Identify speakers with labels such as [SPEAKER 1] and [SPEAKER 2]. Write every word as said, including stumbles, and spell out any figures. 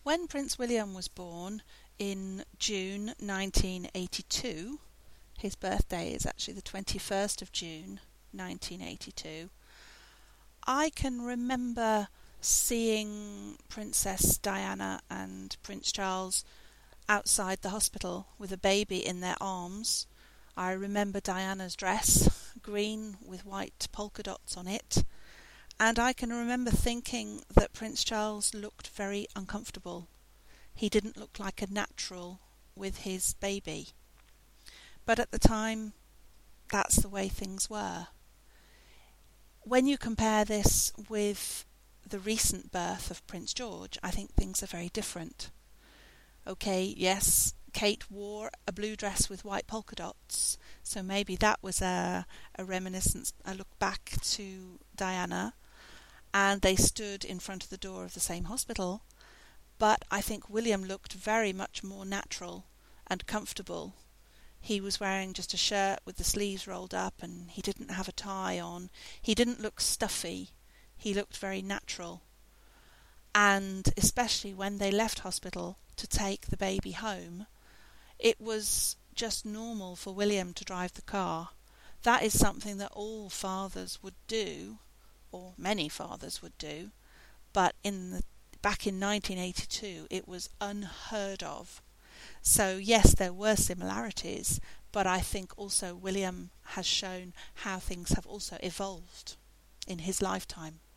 [SPEAKER 1] When Prince William was born in June nineteen eighty-two, his birthday is actually the twenty-first of June nineteen eighty-two, I can remember seeing Princess Diana and Prince Charles outside the hospital with a baby in their arms. I remember Diana's dress, green with white polka dots on it, and I can remember thinking that Prince Charles looked very uncomfortable. He didn't look like a natural with his baby. But at the time, that's the way things were. When you compare this with the recent birth of Prince George, I think things are very different. Okay, yes, Kate wore a blue dress with white polka dots, so maybe that was a, a reminiscence, a look back to Diana, and they stood in front of the door of the same hospital. But I think William looked very much more natural and comfortable. He was wearing just a shirt with the sleeves rolled up, and he didn't have a tie on. He didn't look stuffy. He looked very natural. And especially when they left hospital to take the baby home, it was just normal for William to drive the car. That is something that all fathers would do, or many fathers would do, but in the, back in nineteen eighty-two it was unheard of. So yes, there were similarities, but I think also William has shown how things have also evolved in his lifetime.